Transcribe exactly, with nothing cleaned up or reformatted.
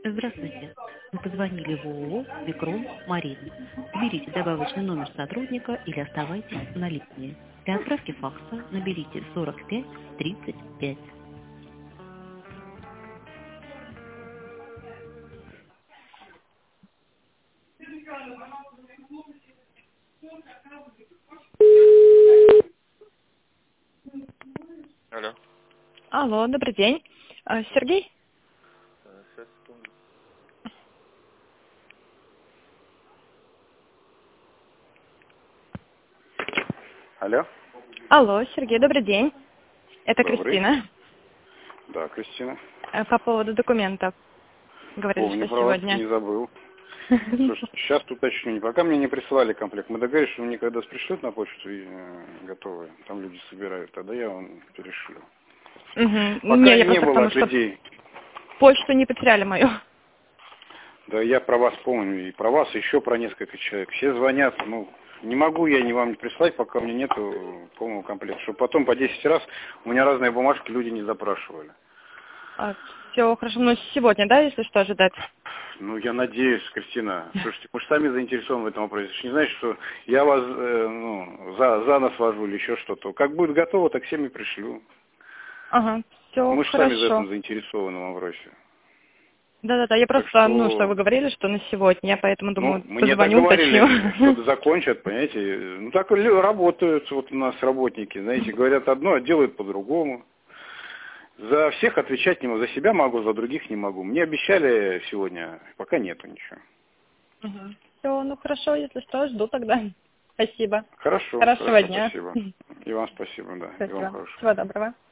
Здравствуйте. Вы позвонили в ООО «Викрон Марина». Наберите добавочный номер сотрудника или оставайтесь на линии. Для отправки факса наберите сорок пять тридцать пять. Алло. Алло, добрый день. А, Сергей? Э, Сейчас, секунду. Алло. Алло, Сергей, добрый день. Это Добрый. Кристина. Да, Кристина. Э, По поводу документов. Говорили, Помню что про вас, сегодня. не забыл. Слушайте, сейчас уточню. Пока мне не присылали комплект. Мы договорились, что мне когда пришлют на почту и э, готовые. Там люди собирают. Тогда я вам перешлю. Мгм. Пока Не, я не просто было потому от что людей. почту не потеряли мою. Да, я про вас помню. И про вас, и еще про несколько человек. Все звонят. Ну, не могу я ни вам не прислать, пока у меня нету полного комплекта. Чтобы потом по десять раз у меня разные бумажки люди не запрашивали. А, все хорошо. Ну, сегодня, да, если что, ожидать? Ну, я надеюсь, Кристина. Слушайте, мы же сами заинтересованы в этом вопросе. Это ж не значит, что я вас э, ну, за, за нос вожу или еще что-то. Как будет готово, так всем и пришлю. Ага, все Мы же сами в этом хорошо. заинтересованы в вопросе. Да-да-да, я Так просто, ну, что что, вы говорили, что на сегодня, я поэтому ну, думаю, мне позвоню, договорили, уточню. что-то закончат, понимаете. Ну, так и работают вот у нас работники, знаете, говорят одно, а делают по-другому. За всех отвечать не могу, за себя могу, за других не могу. Мне обещали сегодня, пока нету ничего. Все, ну хорошо, если что, жду тогда. Спасибо. Хорошо, Хорошего хорошо, дня. спасибо. И вам спасибо, да, и вам Спасибо. хорошего. Всего доброго.